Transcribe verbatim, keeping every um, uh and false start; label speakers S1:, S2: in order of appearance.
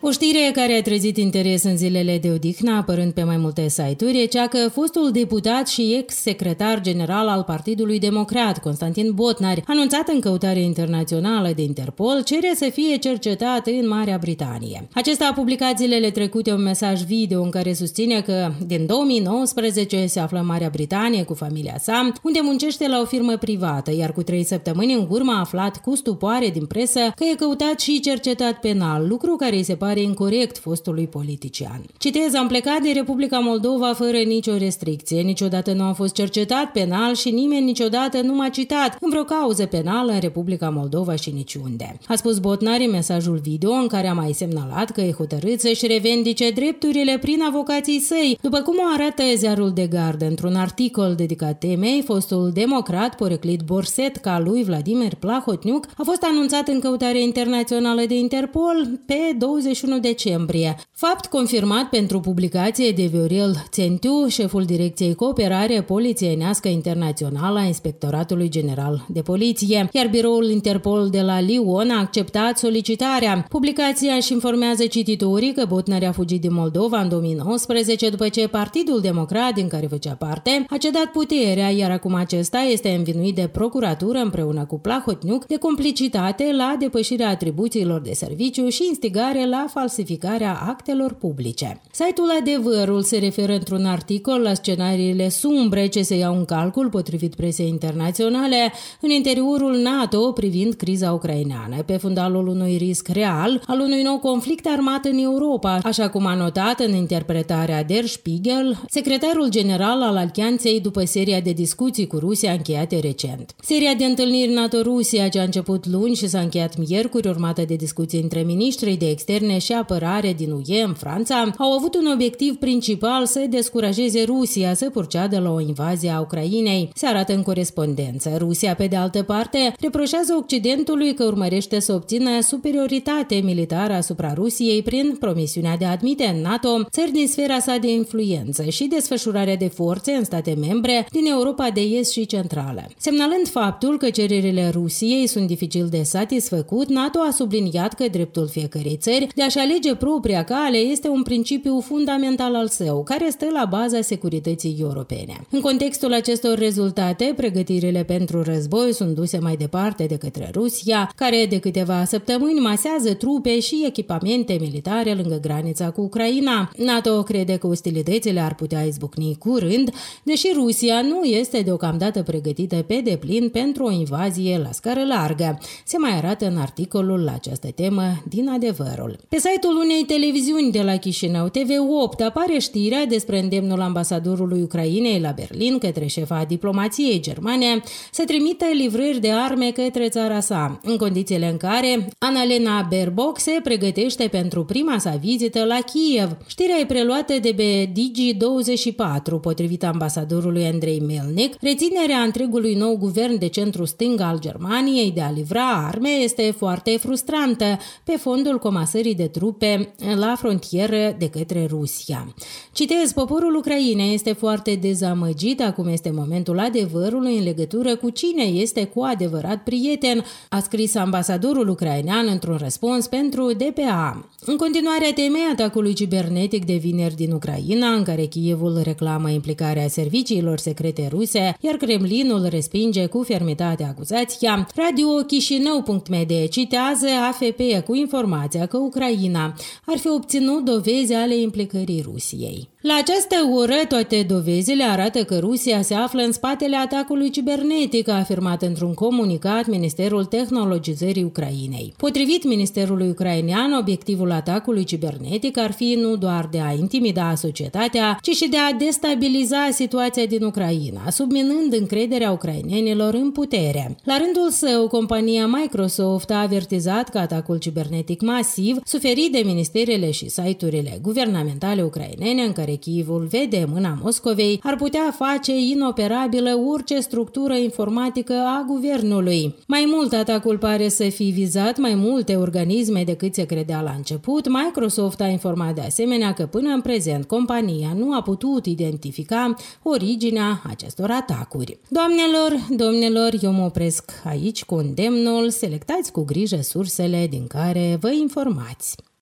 S1: O știre care a trezit interes în zilele de odihnă, apărând pe mai multe site-uri, e cea că fostul deputat și ex-secretar general al Partidului Democrat, Constantin Botnar, anunțat în căutare internațională de Interpol, cere să fie cercetat în Marea Britanie. Acesta a publicat zilele trecute un mesaj video în care susține că din două mii nouăsprezece se află în Marea Britanie cu familia sa, unde muncește la o firmă privată, iar cu trei săptămâni în urmă a aflat cu stupoare din presă că e căutat și cercetat penal, lucru care îi se pare incorect fostului politician. Citez, am plecat din Republica Moldova fără nicio restricție, niciodată nu am fost cercetat penal și nimeni niciodată nu m-a citat în vreo cauză penală în Republica Moldova și niciunde. A spus Botnar în mesajul video în care a mai semnalat că e hotărât să-și revendice drepturile prin avocații săi, după cum o arată ziarul The Guardian într-un articol dedicat temei. Fostul democrat, poreclit borset ca lui Vladimir Plahotniuc, a fost anunțat în căutare internațională de Interpol pe douăzeci și unu decembrie. Fapt confirmat pentru publicație de Viorel Țentiu, șeful Direcției Cooperare Polițienească Internațională a Inspectoratului General de Poliție, iar biroul Interpol de la Lyon a acceptat solicitarea. Publicația își informează cititorii că Botnar a fugit din Moldova în două mii nouăsprezece după ce Partidul Democrat, din care făcea parte, a cedat puterea, iar acum acesta este învinuit de procuratură împreună cu Plahotniuc de complicitate la depășirea atribuțiilor de serviciu și instigare la falsificarea actelor publice. Site-ul Adevărul se referă într-un articol la scenariile sumbre ce se iau în calcul, potrivit presei internaționale, în interiorul NATO privind criza ucraineană, pe fundalul unui risc real al unui nou conflict armat în Europa, așa cum a notat în interpretarea Der Spiegel, secretarul general al alianței după seria de discuții cu Rusia încheiate recent. Seria de întâlniri NATO-Rusia, ce a început luni și s-a încheiat miercuri, urmată de discuții între ministrii de externe și apărare din U E în Franța, au avut un obiectiv principal: să descurajeze Rusia să proceadă la o invazie a Ucrainei, se arată în corespondență. Rusia, pe de altă parte, reproșează Occidentului că urmărește să obțină superioritate militară asupra Rusiei prin promisiunea de a admite în NATO țări din sfera sa de influență și desfășurarea de forțe în state membre din Europa de Est și Centrală. Semnalând faptul că cererile Rusiei sunt dificil de satisfăcut, NATO a subliniat că dreptul fiecărei țări de a-și alege propria cale este un principiu fundamental al său, care stă la baza securității europene. În contextul acestor rezultate, pregătirile pentru război sunt duse mai departe de către Rusia, care de câteva săptămâni masează trupe și echipamente militare lângă granița cu Ucraina. NATO crede că ostilitățile ar putea izbucni curând, deși Rusia nu este deocamdată pregătită pe deplin pentru o invazie la scară largă. Se mai arată în articolul la această temă din Adevărul. Pe site-ul unei televiziuni de la Chișinău, T V opt, apare știrea despre îndemnul ambasadorului Ucrainei la Berlin către șefa diplomației germane să trimită livrări de arme către țara sa, în condițiile în care Annalena Baerbock se pregătește pentru prima sa vizită la Kiev. Știrea e preluată de pe Digi douăzeci și patru, potrivit ambasadorului Andrei Melnik. Reținerea întregului nou guvern de centru-stâng al Germaniei de a livra arme este foarte frustrantă pe fondul comasării de trupe la frontieră de către Rusia. Citez, poporul Ucrainei este foarte dezamăgit, acum este momentul adevărului în legătură cu cine este cu adevărat prieten, a scris ambasadorul ucrainean într-un răspuns pentru D P A. În continuare, temei atacului cibernetic de vineri din Ucraina, în care Kievul reclamă implicarea serviciilor secrete ruse, iar Kremlinul respinge cu fermitate acuzația, Radio Chișinău punct m d citează A F P cu informația că Ucraina ar fi obținut dovezi ale implicării Rusiei. La această oră, toate dovezile arată că Rusia se află în spatele atacului cibernetic, a afirmat într-un comunicat Ministerul Tehnologizării Ucrainei. Potrivit Ministerului Ucrainean, obiectivul atacului cibernetic ar fi nu doar de a intimida societatea, ci și de a destabiliza situația din Ucraina, subminând încrederea ucrainenilor în putere. La rândul său, compania Microsoft a avertizat că atacul cibernetic masiv, suferit de ministerele și site-urile guvernamentale ucrainene în care Kievul vede mâna Moscovei, ar putea face inoperabilă orice structură informatică a guvernului. Mai mult, atacul pare să fi vizat mai multe organisme decât se credea la început. Microsoft a informat de asemenea că până în prezent compania nu a putut identifica originea acestor atacuri. Doamnelor, domnilor, eu mă opresc aici cu îndemnul: selectați cu grijă sursele din care vă informați.